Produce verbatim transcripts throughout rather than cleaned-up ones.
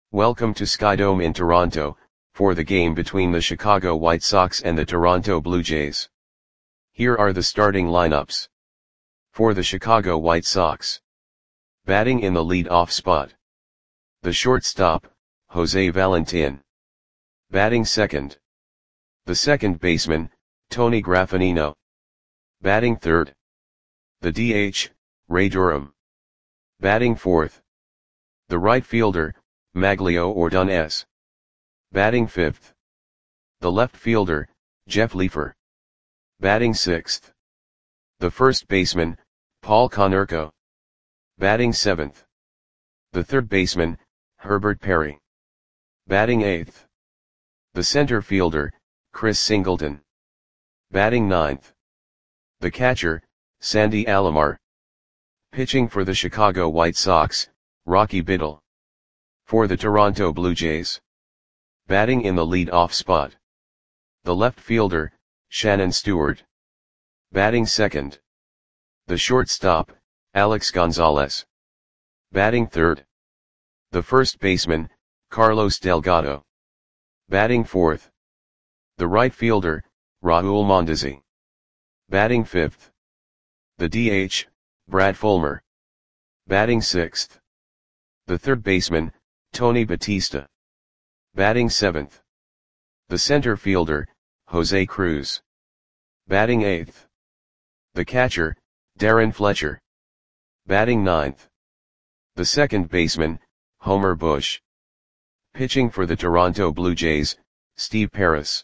Welcome to Skydome in Toronto, for the game between the Chicago White Sox and the Toronto Blue Jays. Here are the starting lineups. For the Chicago White Sox. Batting in the lead-off spot. The shortstop, Jose Valentin. Batting second. The second baseman, Tony Graffagnino. Batting third. The D H, Ray Durham. Batting fourth. The right fielder, Maglio Ordonez. Batting fifth. The left fielder, Jeff Leefer. Batting sixth. The first baseman, Paul Konerko. Batting seventh. The third baseman, Herbert Perry. Batting eighth. The center fielder, Chris Singleton. Batting ninth. The catcher, Sandy Alomar. Pitching for the Chicago White Sox, Rocky Biddle. For the Toronto Blue Jays. Batting in the lead-off spot. The left fielder, Shannon Stewart. Batting second. The shortstop, Alex Gonzalez. Batting third. The first baseman, Carlos Delgado. Batting fourth. The right fielder, Raul Mondesi. Batting fifth. The D H, Brad Fulmer. Batting sixth. The third baseman, Tony Batista. Batting seventh. The center fielder, Jose Cruz. Batting eighth. The catcher, Darren Fletcher. Batting ninth. The second baseman, Homer Bush. Pitching for the Toronto Blue Jays, Steve Paris.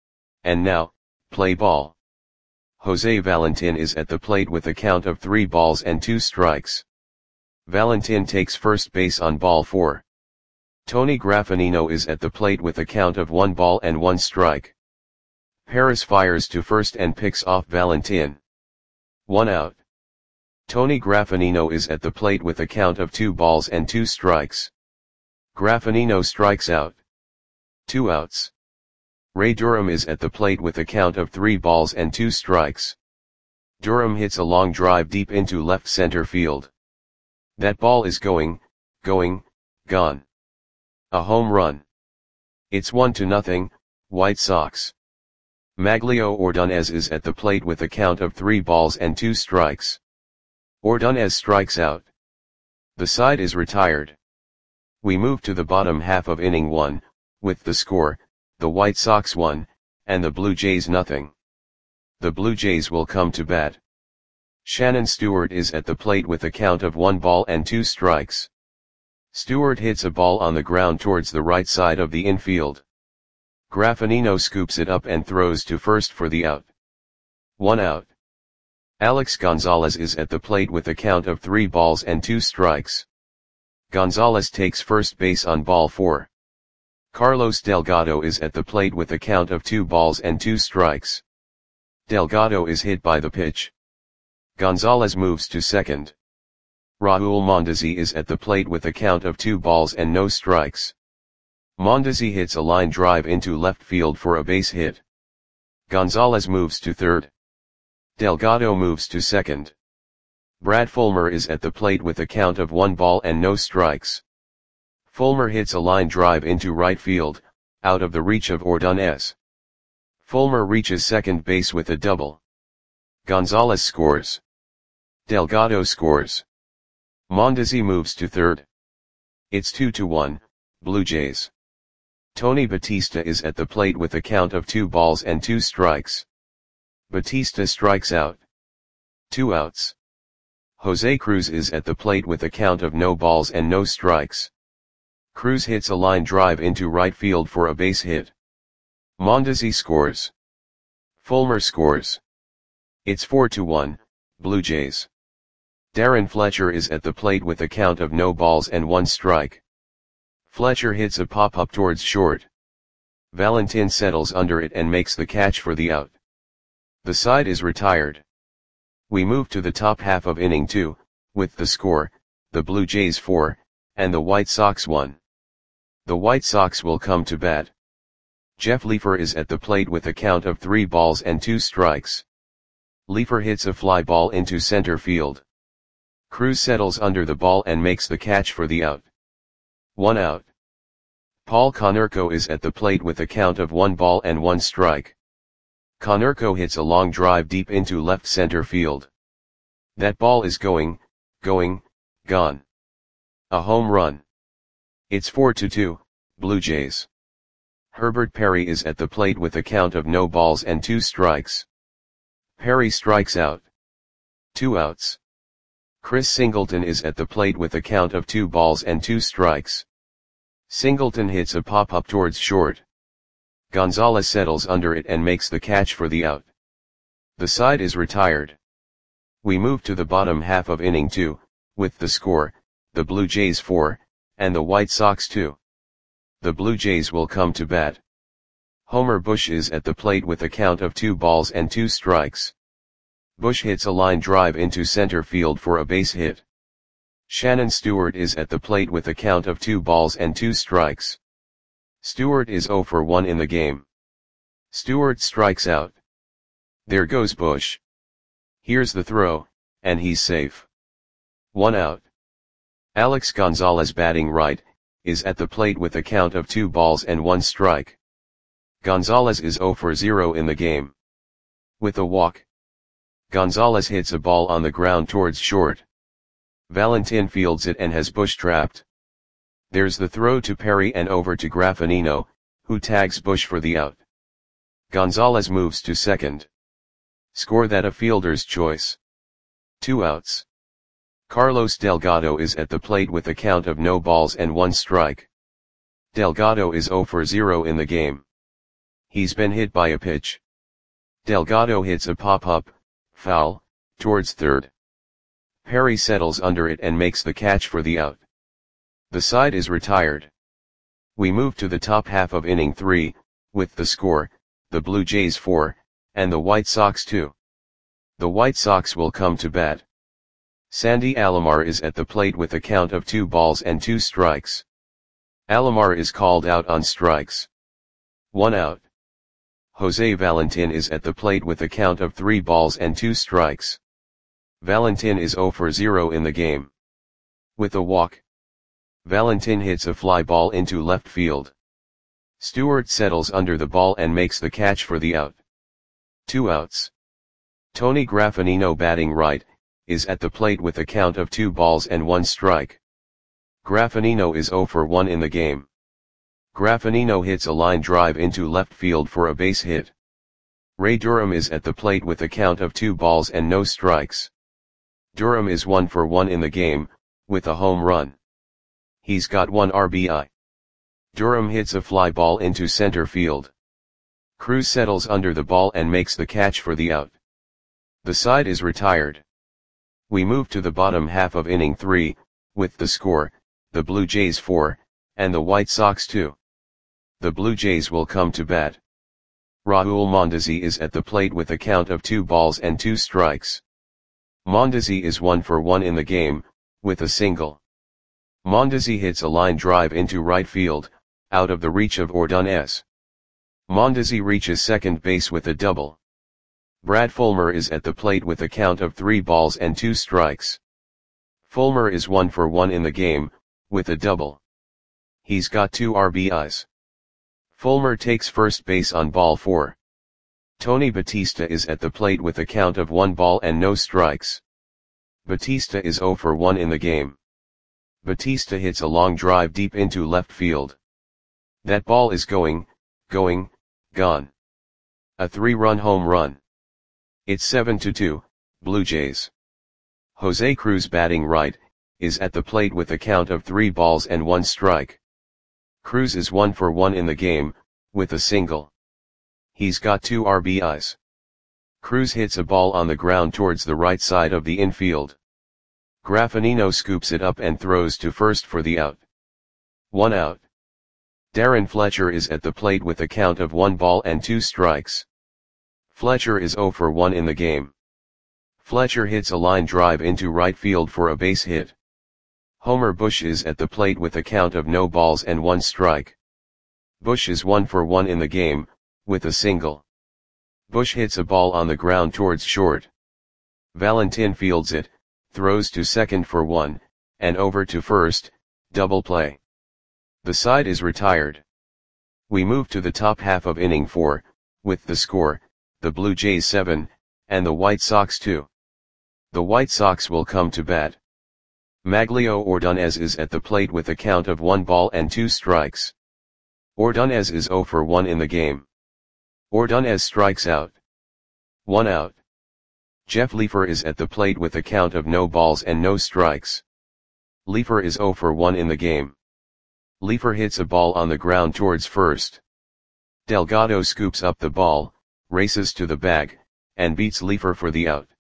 And now, play ball. Jose Valentin is at the plate with a count of three balls and two strikes. Valentin takes first base on ball four. Tony Graffagnino is at the plate with a count of one ball and one strike. Paris fires to first and picks off Valentin. One out. Tony Graffagnino is at the plate with a count of two balls and two strikes. Graffagnino strikes out. Two outs. Ray Durham is at the plate with a count of three balls and two strikes. Durham hits a long drive deep into left center field. That ball is going, going, gone. A home run. It's one to nothing, White Sox. Maglio Ordonez is at the plate with a count of three balls and two strikes. Ordonez strikes out. The side is retired. We move to the bottom half of inning one, with the score, the White Sox one, and the Blue Jays nothing. The Blue Jays will come to bat. Shannon Stewart is at the plate with a count of one ball and two strikes. Stewart hits a ball on the ground towards the right side of the infield. Graffagnino scoops it up and throws to first for the out. One out. Alex Gonzalez is at the plate with a count of three balls and two strikes. Gonzalez takes first base on ball four. Carlos Delgado is at the plate with a count of two balls and two strikes. Delgado is hit by the pitch. Gonzalez moves to second. Raul Mondesi is at the plate with a count of two balls and no strikes. Mondesi hits a line drive into left field for a base hit. Gonzalez moves to third. Delgado moves to second. Brad Fulmer is at the plate with a count of one ball and no strikes. Fulmer hits a line drive into right field, out of the reach of Ordonez. Fulmer reaches second base with a double. Gonzalez scores. Delgado scores. Mondesi moves to third. It's two to one, Blue Jays. Tony Batista is at the plate with a count of two balls and two strikes. Batista strikes out. Two outs. Jose Cruz is at the plate with a count of no balls and no strikes. Cruz hits a line drive into right field for a base hit. Mondesi scores. Fulmer scores. It's four to one, Blue Jays. Darren Fletcher is at the plate with a count of no balls and one strike. Fletcher hits a pop-up towards short. Valentin settles under it and makes the catch for the out. The side is retired. We move to the top half of inning two, with the score, the Blue Jays four, and the White Sox one. The White Sox will come to bat. Jeff Leefer is at the plate with a count of three balls and two strikes. Leefer hits a fly ball into center field. Cruz settles under the ball and makes the catch for the out. One out. Paul Konerko is at the plate with a count of one ball and one strike. Konerko hits a long drive deep into left center field. That ball is going, going, gone. A home run. It's four to two, Blue Jays. Herbert Perry is at the plate with a count of no balls and two strikes. Perry strikes out. Two outs. Chris Singleton is at the plate with a count of two balls and two strikes. Singleton hits a pop-up towards short. Gonzalez settles under it and makes the catch for the out. The side is retired. We move to the bottom half of inning two, with the score, the Blue Jays four, and the White Sox two. The Blue Jays will come to bat. Homer Bush is at the plate with a count of two balls and two strikes. Bush hits a line drive into center field for a base hit. Shannon Stewart is at the plate with a count of two balls and two strikes. Stewart is zero for one in the game. Stewart strikes out. There goes Bush. Here's the throw, and he's safe. One out. Alex Gonzalez, batting right, is at the plate with a count of two balls and one strike. Gonzalez is zero for zero in the game. With a walk, Gonzalez hits a ball on the ground towards short. Valentin fields it and has Bush trapped. There's the throw to Perry and over to Graffinino, who tags Bush for the out. Gonzalez moves to second. Score that a fielder's choice. Two outs. Carlos Delgado is at the plate with a count of no balls and one strike. Delgado is zero for zero in the game. He's been hit by a pitch. Delgado hits a pop-up, foul, towards third. Perry settles under it and makes the catch for the out. The side is retired. We move to the top half of inning three, with the score, the Blue Jays four, and the White Sox two. The White Sox will come to bat. Sandy Alomar is at the plate with a count of two balls and two strikes. Alomar is called out on strikes. One out. Jose Valentin is at the plate with a count of three balls and two strikes. Valentin is zero for zero in the game. With a walk, Valentin hits a fly ball into left field. Stewart settles under the ball and makes the catch for the out. Two outs. Tony Graffinino, batting right, is at the plate with a count of two balls and one strike. Graffinino is zero for one in the game. Graffinino hits a line drive into left field for a base hit. Ray Durham is at the plate with a count of two balls and no strikes. Durham is one for one in the game, with a home run. He's got one R B I. Durham hits a fly ball into center field. Cruz settles under the ball and makes the catch for the out. The side is retired. We move to the bottom half of inning three, with the score, the Blue Jays four, and the White Sox two. The Blue Jays will come to bat. Raul Mondesi is at the plate with a count of two balls and two strikes. Mondesi is one for one in the game, with a single. Mondesi hits a line drive into right field, out of the reach of Ordonez. Mondesi reaches second base with a double. Brad Fulmer is at the plate with a count of three balls and two strikes. Fulmer is one for one in the game, with a double. He's got two R B Is. Fulmer takes first base on ball four. Tony Batista is at the plate with a count of one ball and no strikes. Batista is zero for one in the game. Batista hits a long drive deep into left field. That ball is going, going, gone. A three-run home run. It's seven to two, Blue Jays. Jose Cruz, batting right, is at the plate with a count of three balls and one strike. Cruz is one for one in the game, with a single. He's got two R B Is. Cruz hits a ball on the ground towards the right side of the infield. Graffinino scoops it up and throws to first for the out. One out. Darren Fletcher is at the plate with a count of one ball and two strikes. Fletcher is zero for one in the game. Fletcher hits a line drive into right field for a base hit. Homer Bush is at the plate with a count of no balls and one strike. Bush is one for one in the game, with a single. Bush hits a ball on the ground towards short. Valentin fields it, throws to second for one, and over to first, double play. The side is retired. We move to the top half of inning four, with the score, the Blue Jays seven, and the White Sox two. The White Sox will come to bat. Maglio Ordonez is at the plate with a count of one ball and two strikes. Ordonez is zero for one in the game. Ordonez strikes out. One out. Jeff Leefer is at the plate with a count of no balls and no strikes. Leefer is zero for one in the game. Leefer hits a ball on the ground towards first. Delgado scoops up the ball, races to the bag, and beats Leefer for the out.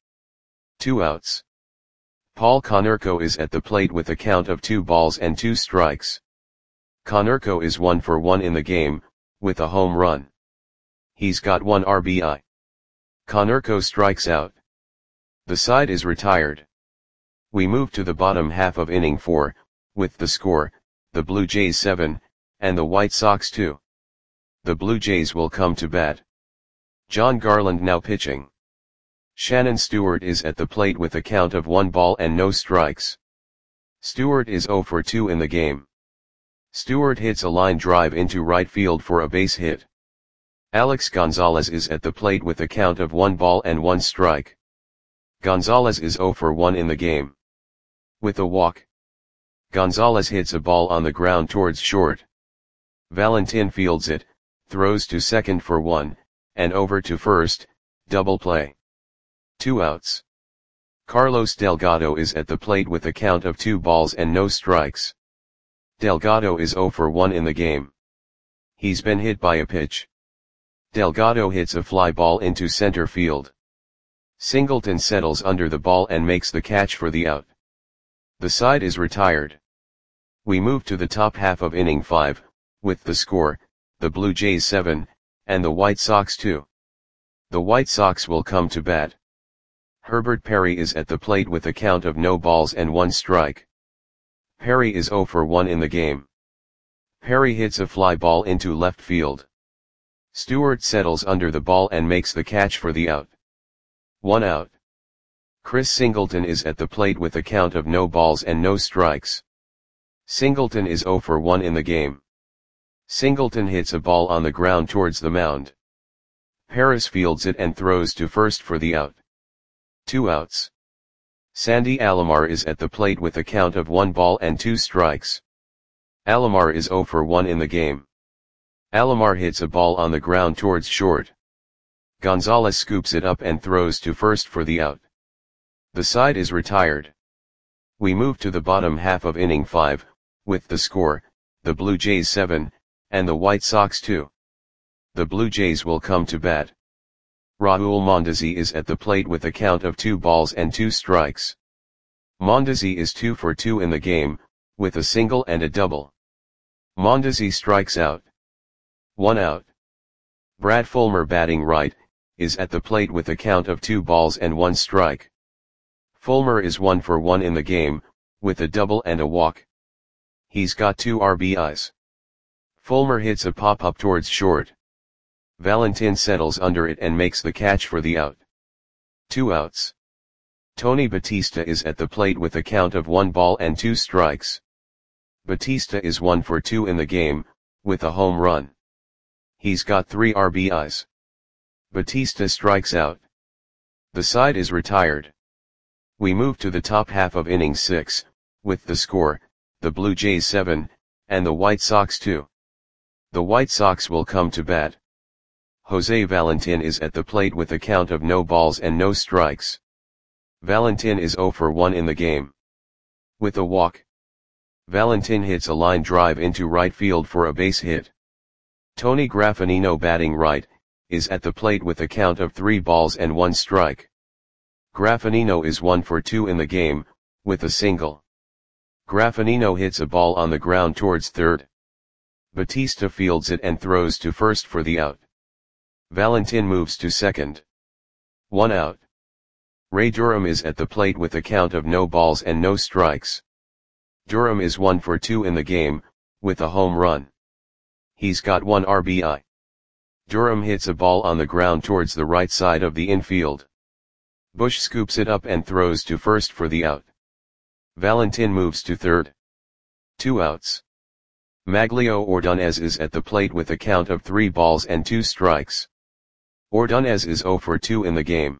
Two outs. Paul Konerko is at the plate with a count of two balls and two strikes. Konerko is one for one in the game, with a home run. He's got one R B I. Konerko strikes out. The side is retired. We move to the bottom half of inning four, with the score, the Blue Jays seven, and the White Sox two. The Blue Jays will come to bat. John Garland now pitching. Shannon Stewart is at the plate with a count of one ball and no strikes. Stewart is zero for two in the game. Stewart hits a line drive into right field for a base hit. Alex Gonzalez is at the plate with a count of one ball and one strike. Gonzalez is zero for one in the game. With a walk. Gonzalez hits a ball on the ground towards short. Valentin fields it, throws to second for one, and over to first, double play. Two outs. Carlos Delgado is at the plate with a count of two balls and no strikes. Delgado is zero for one in the game. He's been hit by a pitch. Delgado hits a fly ball into center field. Singleton settles under the ball and makes the catch for the out. The side is retired. We move to the top half of inning five, with the score, the Blue Jays seven, and the White Sox two. The White Sox will come to bat. Herbert Perry is at the plate with a count of no balls and one strike. Perry is zero for one in the game. Perry hits a fly ball into left field. Stewart settles under the ball and makes the catch for the out. One out. Chris Singleton is at the plate with a count of no balls and no strikes. Singleton is zero for one in the game. Singleton hits a ball on the ground towards the mound. Paris fields it and throws to first for the out. Two outs. Sandy Alomar is at the plate with a count of one ball and two strikes. Alomar is zero for one in the game. Alomar hits a ball on the ground towards short. Gonzalez scoops it up and throws to first for the out. The side is retired. We move to the bottom half of inning five, with the score, the Blue Jays seven, and the White Sox two. The Blue Jays will come to bat. Raul Mondesi is at the plate with a count of two balls and two strikes. Mondesi is two for two in the game, with a single and a double. Mondesi strikes out. One out. Brad Fulmer batting right, is at the plate with a count of two balls and one strike. Fulmer is one for one in the game, with a double and a walk. He's got two R B Is. Fulmer hits a pop-up towards short. Valentin settles under it and makes the catch for the out. Two outs. Tony Batista is at the plate with a count of one ball and two strikes. Batista is one for two in the game, with a home run. He's got three R B Is. Batista strikes out. The side is retired. We move to the top half of inning six, with the score, the Blue Jays seven, and the White Sox two. The White Sox will come to bat. Jose Valentin is at the plate with a count of no balls and no strikes. Valentin is zero for one in the game. With a walk. Valentin hits a line drive into right field for a base hit. Tony Graffinino batting right, is at the plate with a count of three balls and one strike. Graffinino is one for two in the game, with a single. Graffinino hits a ball on the ground towards third. Batista fields it and throws to first for the out. Valentin moves to second. One out. Ray Durham is at the plate with a count of no balls and no strikes. Durham is one for two in the game, with a home run. He's got one R B I. Durham hits a ball on the ground towards the right side of the infield. Bush scoops it up and throws to first for the out. Valentin moves to third. Two outs. Maglio Ordonez is at the plate with a count of three balls and two strikes. Ordonez is zero for two in the game.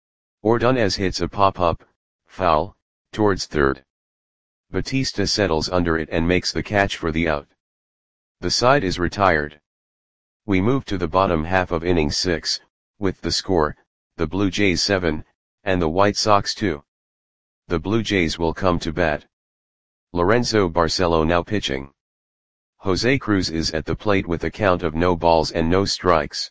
Ordonez hits a pop-up, foul, towards third. Batista settles under it and makes the catch for the out. The side is retired. We move to the bottom half of inning six, with the score, the Blue Jays seven, and the White Sox two. The Blue Jays will come to bat. Lorenzo Barcelo now pitching. Jose Cruz is at the plate with a count of no balls and no strikes.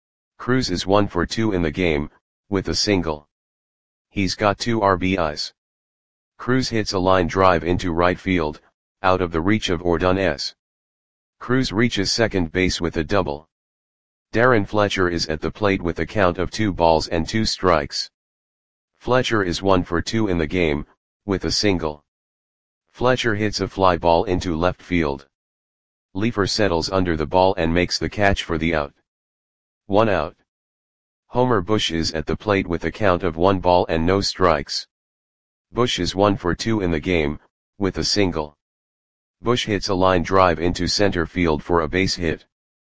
Cruz is one for two in the game, with a single. He's got two R B Is. Cruz hits a line drive into right field, out of the reach of Ordonez. Cruz reaches second base with a double. Darren Fletcher is at the plate with a count of two balls and two strikes. Fletcher is one for two in the game, with a single. Fletcher hits a fly ball into left field. Leefer settles under the ball and makes the catch for the out. One out. Homer Bush is at the plate with a count of one ball and no strikes. Bush is one for two in the game, with a single. Bush hits a line drive into center field for a base hit.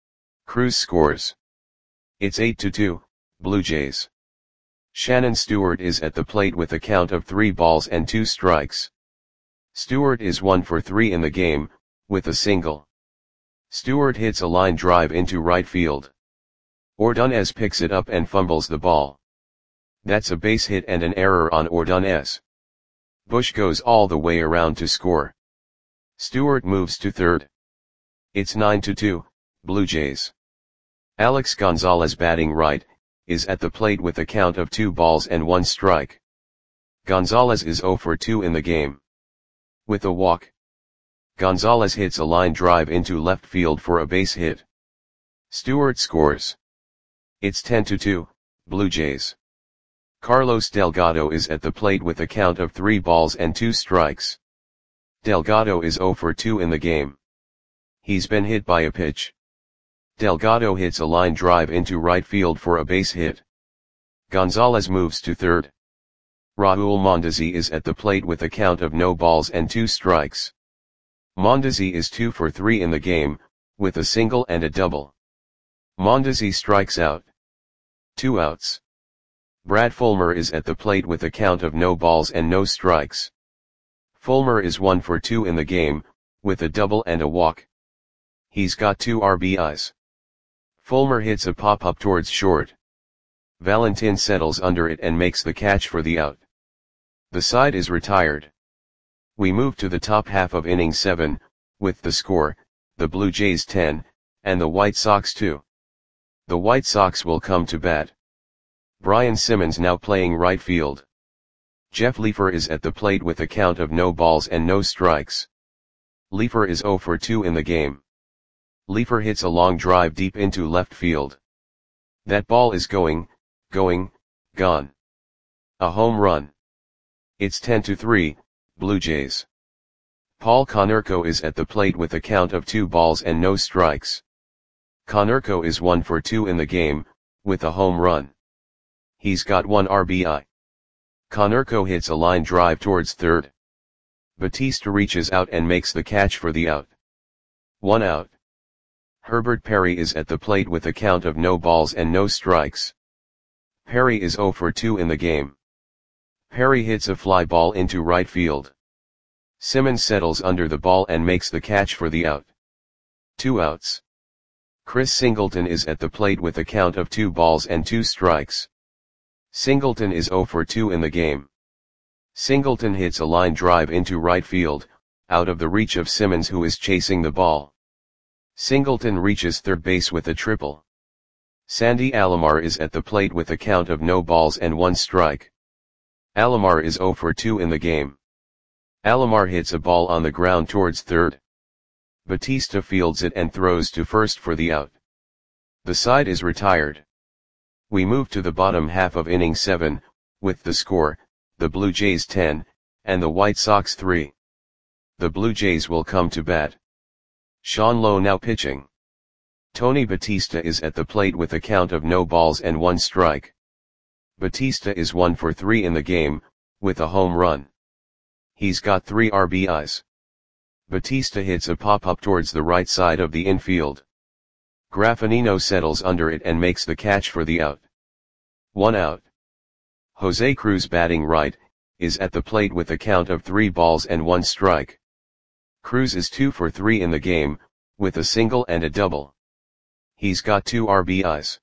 Cruz scores. It's eight to two, Blue Jays. Shannon Stewart is at the plate with a count of three balls and two strikes. Stewart is one for three in the game, with a single. Stewart hits a line drive into right field. Ordonez picks it up and fumbles the ball. That's a base hit and an error on Ordonez. Bush goes all the way around to score. Stewart moves to third. It's nine to two, Blue Jays. Alex Gonzalez, batting right, is at the plate with a count of two balls and one strike. Gonzalez is zero for two in the game. With a walk. Gonzalez hits a line drive into left field for a base hit. Stewart scores. It's ten to two, Blue Jays. Carlos Delgado is at the plate with a count of three balls and two strikes. Delgado is zero for two in the game. He's been hit by a pitch. Delgado hits a line drive into right field for a base hit. Gonzalez moves to third. Raul Mondesi is at the plate with a count of no balls and two strikes. Mondesi is two for three in the game, with a single and a double. Mondesi strikes out. Two outs. Brad Fulmer is at the plate with a count of no balls and no strikes. Fulmer is one for two in the game, with a double and a walk. He's got two R B Is. Fulmer hits a pop-up towards short. Valentin settles under it and makes the catch for the out. The side is retired. We move to the top half of inning seven, with the score, the Blue Jays ten, and the White Sox two. The White Sox will come to bat. Brian Simmons now playing right field. Jeff Leefer is at the plate with a count of no balls and no strikes. Leefer is zero for two in the game. Leefer hits a long drive deep into left field. That ball is going, going, gone. A home run. It's ten to three, Blue Jays. Paul Konerko is at the plate with a count of two balls and no strikes. Konerko is one for two in the game, with a home run. He's got one R B I. Konerko hits a line drive towards third. Batista reaches out and makes the catch for the out. One out. Herbert Perry is at the plate with a count of no balls and no strikes. Perry is zero for two in the game. Perry hits a fly ball into right field. Simmons settles under the ball and makes the catch for the out. Two outs. Chris Singleton is at the plate with a count of two balls and two strikes. Singleton is zero for two in the game. Singleton hits a line drive into right field, out of the reach of Simmons, who is chasing the ball. Singleton reaches third base with a triple. Sandy Alomar is at the plate with a count of no balls and one strike. Alomar is zero for two in the game. Alomar hits a ball on the ground towards third. Batista fields it and throws to first for the out. The side is retired. We move to the bottom half of inning seven, with the score, the Blue Jays ten, and the White Sox three. The Blue Jays will come to bat. Sean Lowe now pitching. Tony Batista is at the plate with a count of no balls and one strike. Batista is one for three in the game, with a home run. He's got three R B Is. Batista hits a pop-up towards the right side of the infield. Graffinino settles under it and makes the catch for the out. One out. Jose Cruz, batting right, is at the plate with a count of three balls and one strike. Cruz is two for three in the game, with a single and a double. He's got two R B Is.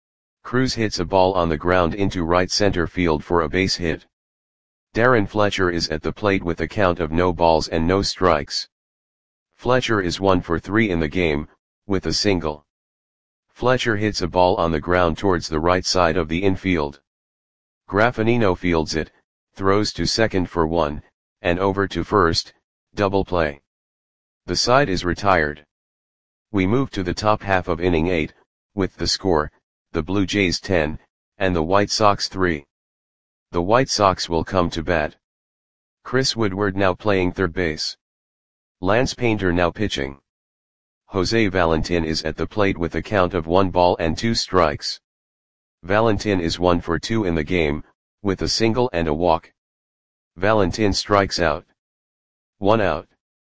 Cruz hits a ball on the ground into right center field for a base hit. Darren Fletcher is at the plate with a count of no balls and no strikes. Fletcher is one for three in the game, with a single. Fletcher hits a ball on the ground towards the right side of the infield. Graffinino fields it, throws to second for one, and over to first, double play. The side is retired. We move to the top half of inning eight, with the score, the Blue Jays ten, and the White Sox three. The White Sox will come to bat. Chris Woodward now playing third base. Lance Painter now pitching. Jose Valentin is at the plate with a count of one ball and two strikes. Valentin is one for two in the game, with a single and a walk. Valentin strikes out. One out.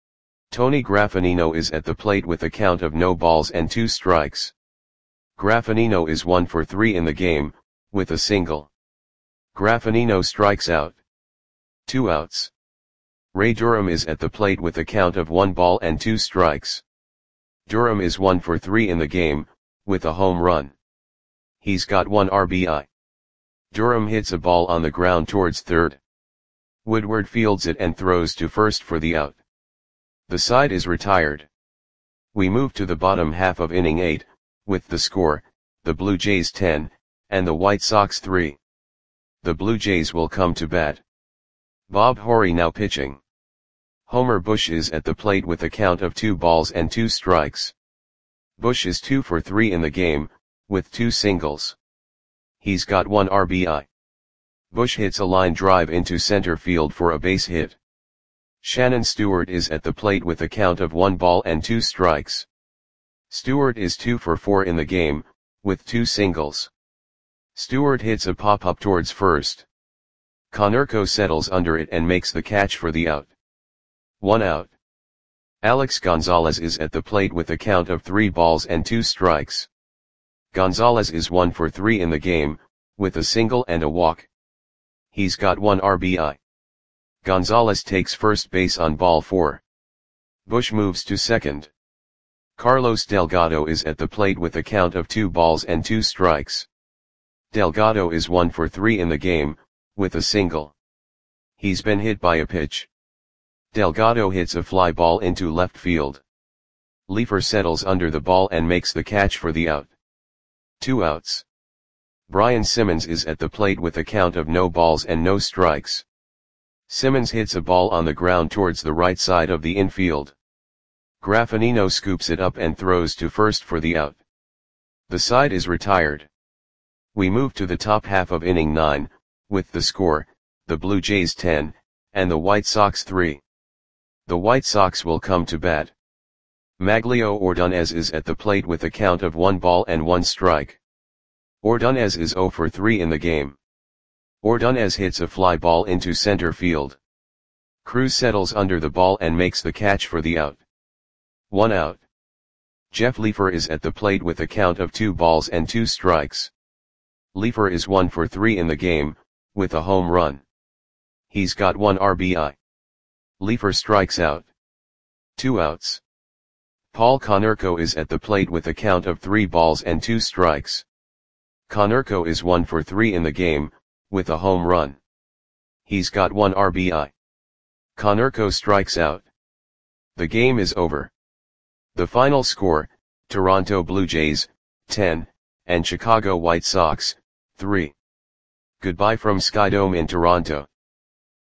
Tony Graffinino is at the plate with a count of no balls and two strikes. Graffinino is one for three in the game, with a single. Graffinino strikes out. Two outs. Ray Durham is at the plate with a count of one ball and two strikes. Durham is one for three in the game, with a home run. He's got one R B I. Durham hits a ball on the ground towards third. Woodward fields it and throws to first for the out. The side is retired. We move to the bottom half of inning eight, with the score, the Blue Jays ten, and the White Sox three. The Blue Jays will come to bat. Bob Horry now pitching. Homer Bush is at the plate with a count of two balls and two strikes. Bush is two for three in the game, with two singles. He's got one R B I. Bush hits a line drive into center field for a base hit. Shannon Stewart is at the plate with a count of one ball and two strikes. Stewart is two for four in the game, with two singles. Stewart hits a pop-up towards first. Konerko settles under it and makes the catch for the out. One out. Alex Gonzalez is at the plate with a count of three balls and two strikes. Gonzalez is one for three in the game, with a single and a walk. He's got one R B I. Gonzalez takes first base on ball four. Bush moves to second. Carlos Delgado is at the plate with a count of two balls and two strikes. Delgado is one for three in the game, with a single. He's been hit by a pitch. Delgado hits a fly ball into left field. Leefer settles under the ball and makes the catch for the out. Two outs. Brian Simmons is at the plate with a count of no balls and no strikes. Simmons hits a ball on the ground towards the right side of the infield. Graffinino scoops it up and throws to first for the out. The side is retired. We move to the top half of inning nine, with the score, the Blue Jays ten, and the White Sox three. The White Sox will come to bat. Maglio Ordonez is at the plate with a count of one ball and one strike. Ordonez is zero for three in the game. Ordonez hits a fly ball into center field. Cruz settles under the ball and makes the catch for the out. One out. Jeff Leefer is at the plate with a count of two balls and two strikes. Leefer is one for three in the game, with a home run. He's got one R B I. Leefer strikes out. Two outs. Paul Konerko is at the plate with a count of three balls and two strikes. Konerko is one for three in the game, with a home run. He's got one R B I. Konerko strikes out. The game is over. The final score, Toronto Blue Jays, ten, and Chicago White Sox, three. Goodbye from Skydome in Toronto.